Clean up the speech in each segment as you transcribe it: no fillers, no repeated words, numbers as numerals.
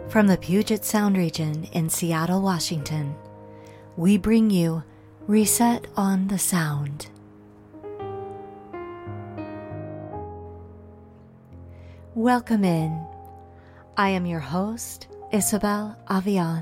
From the Puget Sound region in Seattle, Washington, we bring you Reset on the Sound. Welcome in. I am your host, Isabel Avian.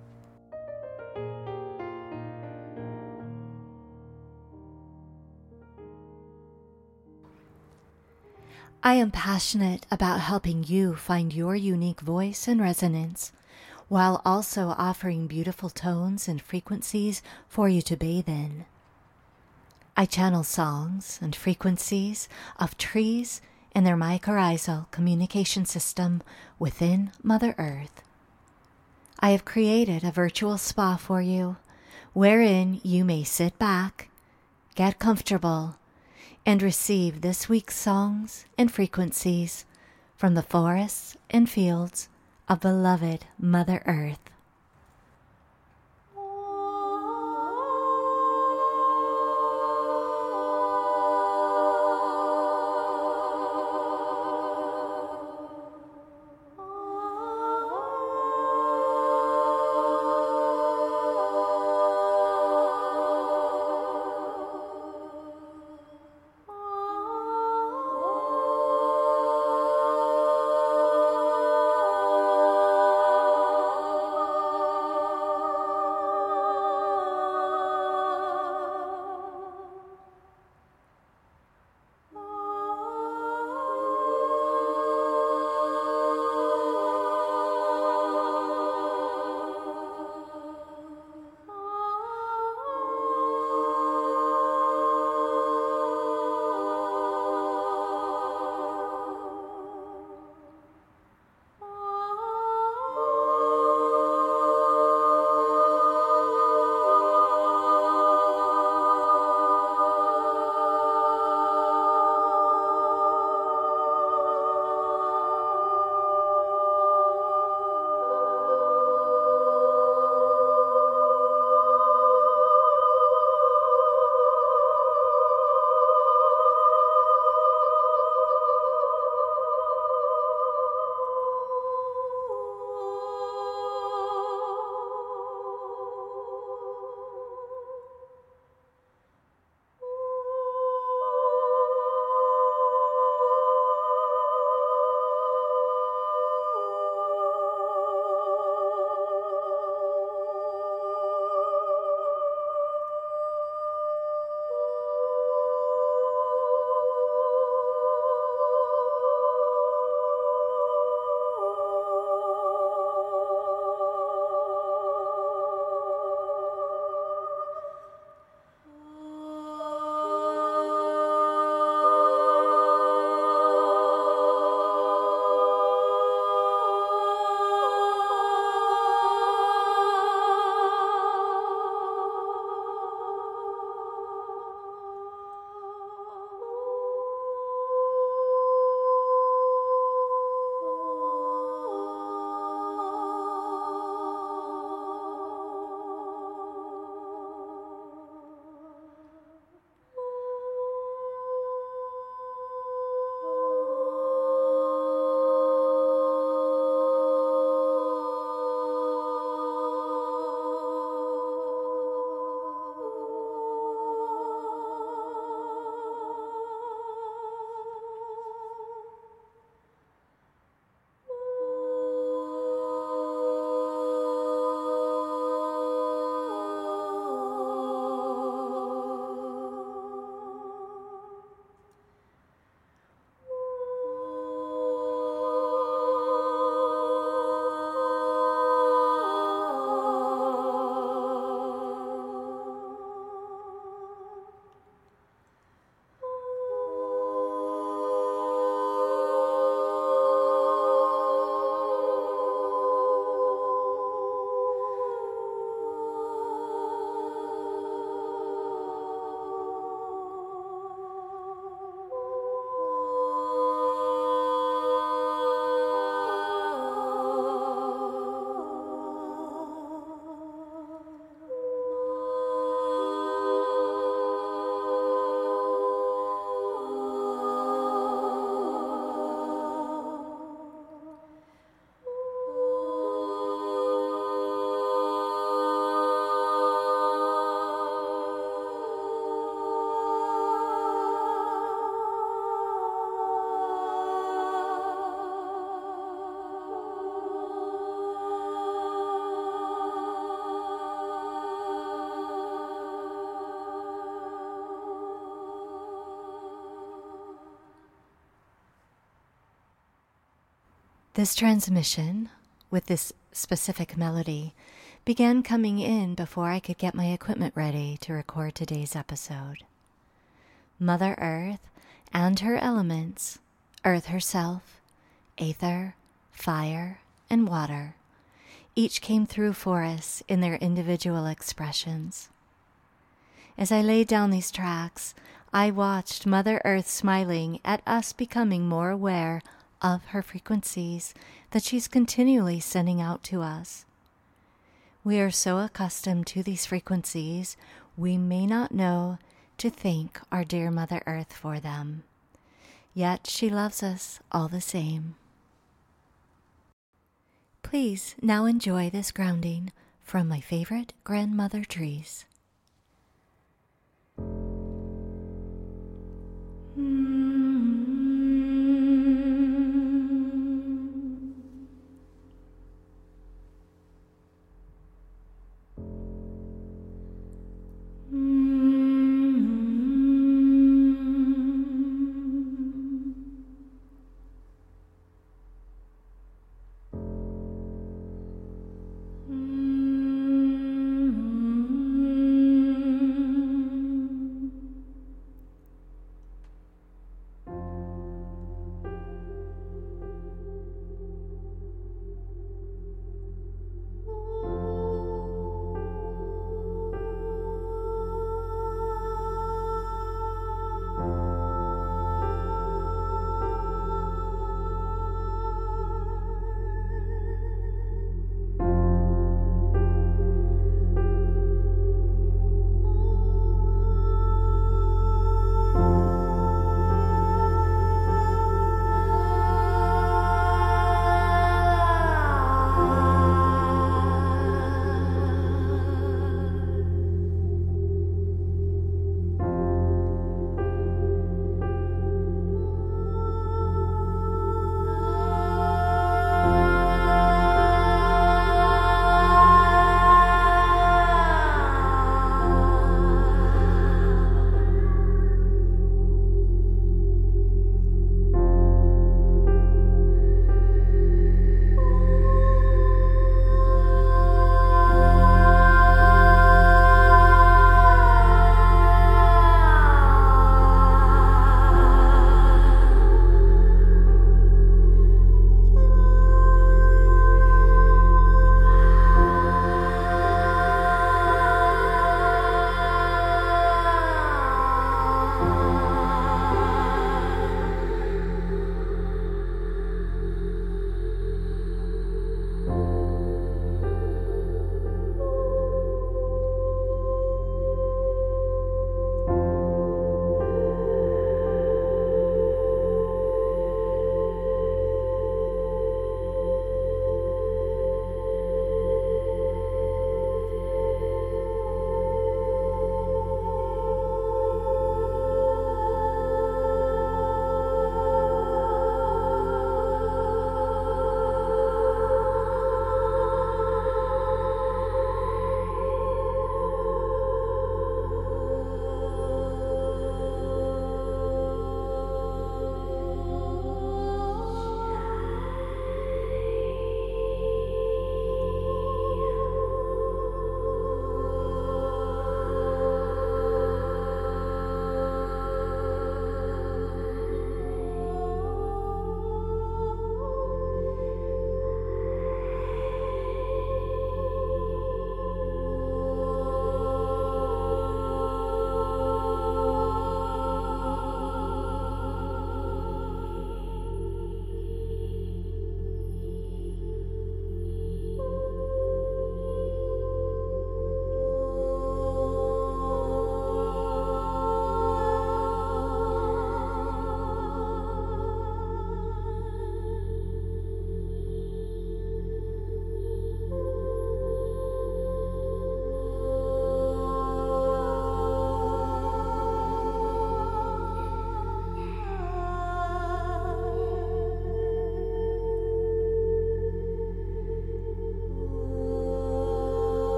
I am passionate about helping you find your unique voice and resonance, while also offering beautiful tones and frequencies for you to bathe in. I channel songs and frequencies of trees and their mycorrhizal communication system within Mother Earth. I have created a virtual spa for you, wherein you may sit back, get comfortable, and receive this week's songs and frequencies from the forests and fields of beloved Mother Earth. This transmission, with this specific melody, began coming in before I could get my equipment ready to record today's episode. Mother Earth and her elements, Earth herself, Aether, Fire, and Water, each came through for us in their individual expressions. As I laid down these tracks, I watched Mother Earth smiling at us becoming more aware of her frequencies that she's continually sending out to us. We are so accustomed to these frequencies, we may not know to thank our dear Mother Earth for them. Yet she loves us all the same. Please now enjoy this grounding from my favorite grandmother trees.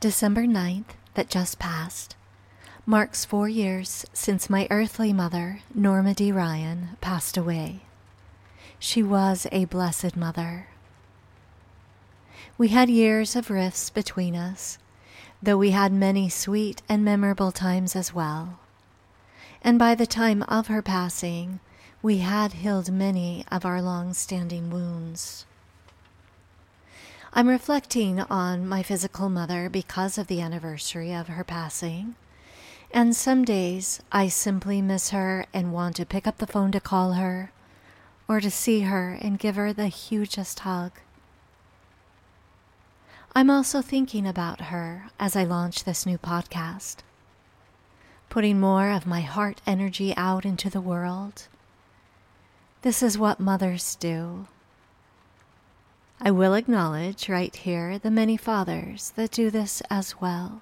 December 9th, that just passed, marks 4 years since my earthly mother, Norma D. Ryan, passed away. She was a blessed mother. We had years of rifts between us, though we had many sweet and memorable times as well. And by the time of her passing, we had healed many of our long-standing wounds. I'm reflecting on my physical mother because of the anniversary of her passing, and some days I simply miss her and want to pick up the phone to call her, or to see her and give her the hugest hug. I'm also thinking about her as I launch this new podcast, putting more of my heart energy out into the world. This is what mothers do. I will acknowledge right here the many fathers that do this as well.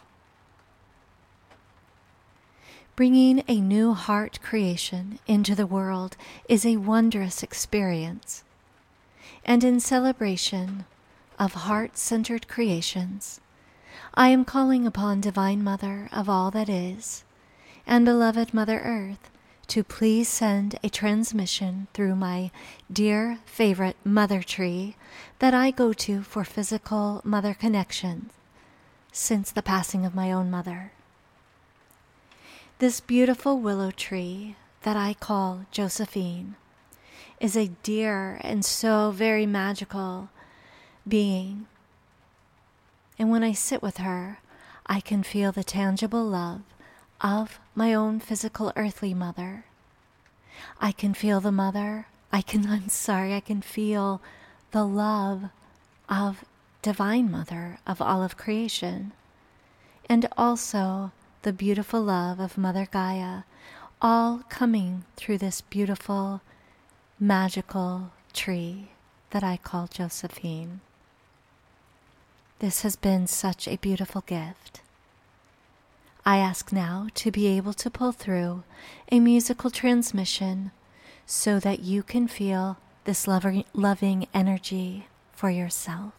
Bringing a new heart creation into the world is a wondrous experience, and in celebration of heart-centered creations, I am calling upon Divine Mother of all that is, and beloved Mother Earth, to please send a transmission through my dear favorite mother tree that I go to for physical mother connection since the passing of my own mother. This beautiful willow tree that I call Josephine is a dear and so very magical being. And when I sit with her, I can feel the tangible love of my own physical earthly mother. I can feel the mother. I can feel the love of Divine Mother of all of creation, and also the beautiful love of Mother Gaia, all coming through this beautiful, magical tree that I call Josephine. This has been such a beautiful gift. I ask now to be able to pull through a musical transmission so that you can feel this loving energy for yourself.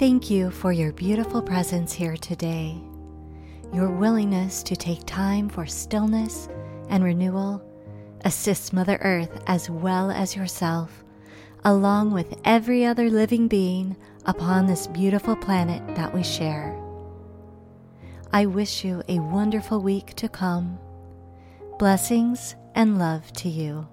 Thank you for your beautiful presence here today. Your willingness to take time for stillness and renewal assists Mother Earth as well as yourself, along with every other living being upon this beautiful planet that we share. I wish you a wonderful week to come. Blessings and love to you.